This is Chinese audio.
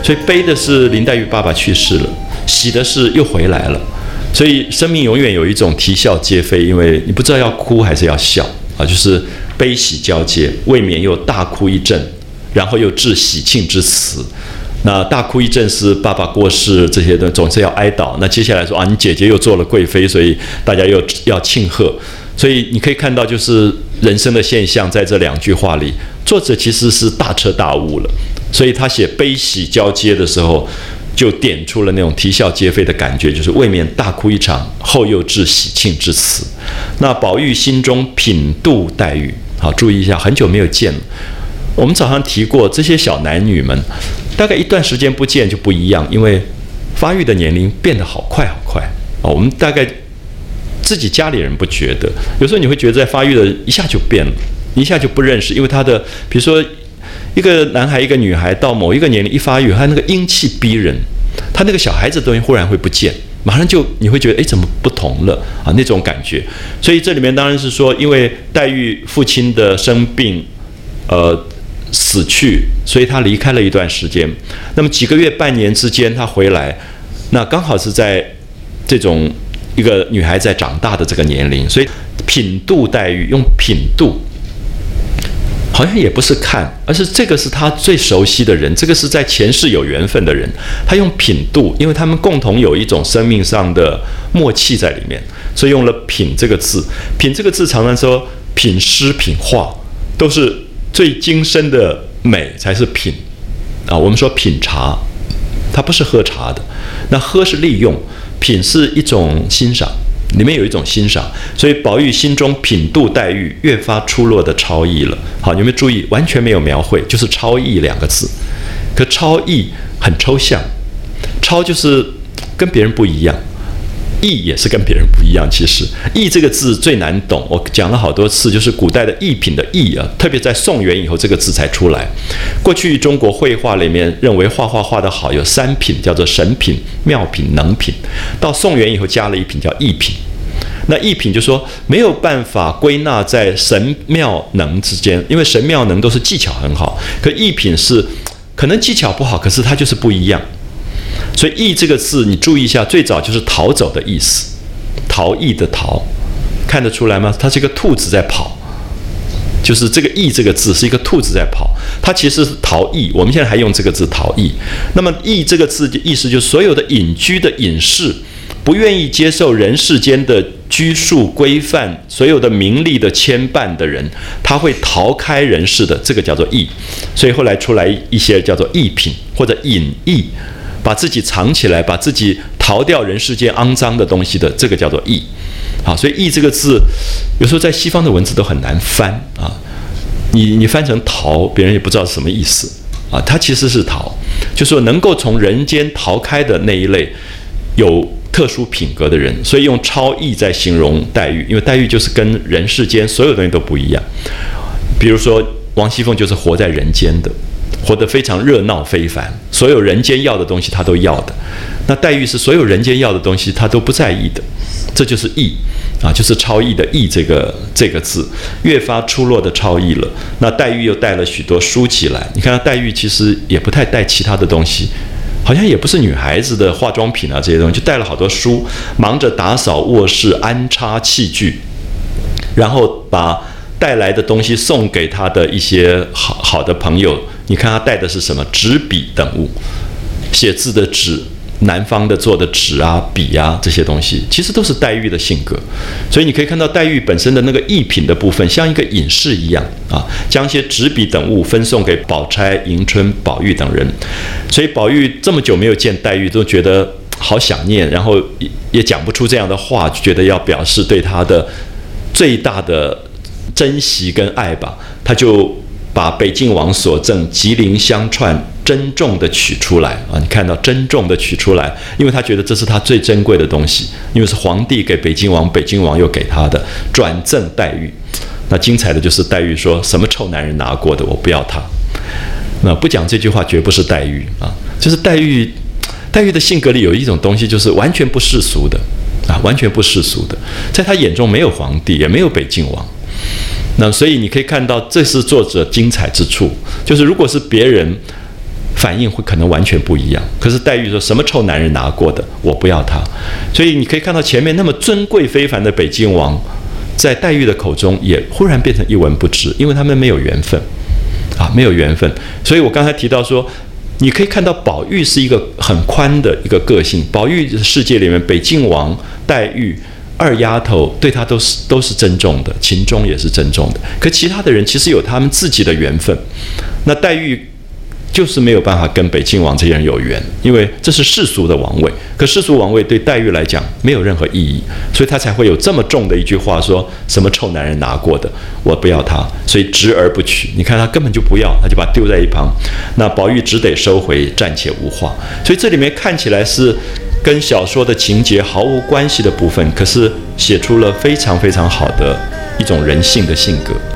所以悲的是林黛玉爸爸去世了，喜的是又回来了。所以生命永远有一种啼笑皆非，因为你不知道要哭还是要笑啊，就是悲喜交接，未免又大哭一阵，然后又致喜庆之词。那大哭一阵是爸爸过世，这些的总是要哀悼。那接下来说啊，你姐姐又做了贵妃，所以大家又要庆贺。所以你可以看到，就是人生的现象，在这2句话里，作者其实是大彻大悟了。所以他写悲喜交接的时候，就点出了那种啼笑皆非的感觉，就是未免大哭一场，后又致喜庆之词。那宝玉心中品妒黛玉，好，注意一下，很久没有见了。我们早上提过，这些小男女们，大概一段时间不见就不一样，因为发育的年龄变得好快好快啊。我们大概自己家里人不觉得，有时候你会觉得在发育的一下就变了，一下就不认识，因为他的，比如说一个男孩一个女孩到某一个年龄一发育，他那个英气逼人，他那个小孩子的东西忽然会不见，马上就你会觉得怎么不同了啊，那种感觉。所以这里面当然是说，因为黛玉父亲的生病死去，所以他离开了一段时间。那么几个月半年之间他回来，那刚好是在这种一个女孩在长大的这个年龄，所以品妒黛玉，用品妒好像也不是看，而是这个是他最熟悉的人，这个是在前世有缘分的人，他用品妒，因为他们共同有一种生命上的默契在里面，所以用了品这个字。品这个字常常说品诗品画都是最精深的美才是品啊。我们说品茶，它不是喝茶的，那喝是利用，品是一种欣赏，里面有一种欣赏。所以宝玉心中品妒黛玉，越发出落的超逸了。好，有没有注意？完全没有描绘，就是超逸2个字。可超逸很抽象，超就是跟别人不一样，逸也是跟别人不一样。其实逸这个字最难懂，我讲了好多次，就是古代的逸品的逸啊，特别在宋元以后这个字才出来。过去中国绘画里面认为画画画得好有3品，叫做神品、妙品、能品。到宋元以后加了一品叫逸品。那逸品就说没有办法归纳在神妙能之间，因为神妙能都是技巧很好，可逸品是可能技巧不好，可是它就是不一样。所以逸这个字你注意一下，最早就是逃走的意思，逃逸的逃，看得出来吗？它是一个兔子在跑，就是这个逸这个字是一个兔子在跑，它其实是逃逸，我们现在还用这个字逃逸。那么逸这个字的意思就是所有的隐居的隐士，不愿意接受人世间的拘束规范，所有的名利的牵绊的人，他会逃开人世的，这个叫做逸。所以后来出来一些叫做逸品或者隐逸，把自己藏起来，把自己逃掉人世间肮脏的东西的，这个叫做逸。好，所以逸这个字有时候在西方的文字都很难翻啊，你翻成逃，别人也不知道是什么意思啊。它其实是逃，就是说能够从人间逃开的那一类有特殊品格的人，所以用超逸在形容黛玉，因为黛玉就是跟人世间所有东西都不一样。比如说王熙凤就是活在人间的，活得非常热闹非凡，所有人间要的东西她都要的。那黛玉是所有人间要的东西她都不在意的，这就是逸啊，就是超逸的逸这个字，越发出落的超逸了。那黛玉又带了许多书籍来，你看黛玉其实也不太带其他的东西，好像也不是女孩子的化妆品啊这些东西，就带了好多书，忙着打扫卧室、安插器具，然后把带来的东西送给他的一些好的朋友。你看他带的是什么？纸笔等物，写字的纸，南方的做的纸啊、笔啊这些东西，其实都是黛玉的性格。所以你可以看到黛玉本身的那个逸品的部分，像一个隐士一样啊，将一些纸笔等物分送给宝钗、迎春、宝玉等人。所以宝玉这么久没有见黛玉，都觉得好想念，然后也讲不出这样的话，就觉得要表示对她的最大的珍惜跟爱吧，他就把北静王所赠吉林香串珍重的取出来啊！你看到珍重的取出来，因为他觉得这是他最珍贵的东西，因为是皇帝给北静王，北静王又给他的，转赠黛玉。那精彩的就是黛玉说什么臭男人拿过的，我不要他。那不讲这句话绝不是黛玉啊，就是黛玉的性格里有一种东西，就是完全不世俗的啊，完全不世俗的，在他眼中没有皇帝，也没有北静王。那所以你可以看到，这是作者精彩之处，就是如果是别人反应会可能完全不一样。可是黛玉说什么臭男人拿过的，我不要他。所以你可以看到前面那么尊贵非凡的北静王，在黛玉的口中也忽然变成一文不值，因为他们没有缘分啊，没有缘分。所以我刚才提到说，你可以看到宝玉是一个很宽的一个个性，宝玉的世界里面，北静王、黛玉、二丫头对他都是珍重的，秦钟也是珍重的。可其他的人其实有他们自己的缘分，那黛玉就是没有办法跟北静王这些人有缘，因为这是世俗的王位。可世俗王位对黛玉来讲没有任何意义，所以他才会有这么重的一句话，说什么臭男人拿过的，我不要他，所以执而不取。你看他根本就不要，他就把他丢在一旁。那宝玉只得收回，暂且无话。所以这里面看起来是跟小说的情节毫无关系的部分，可是写出了非常非常好的一种人性的性格。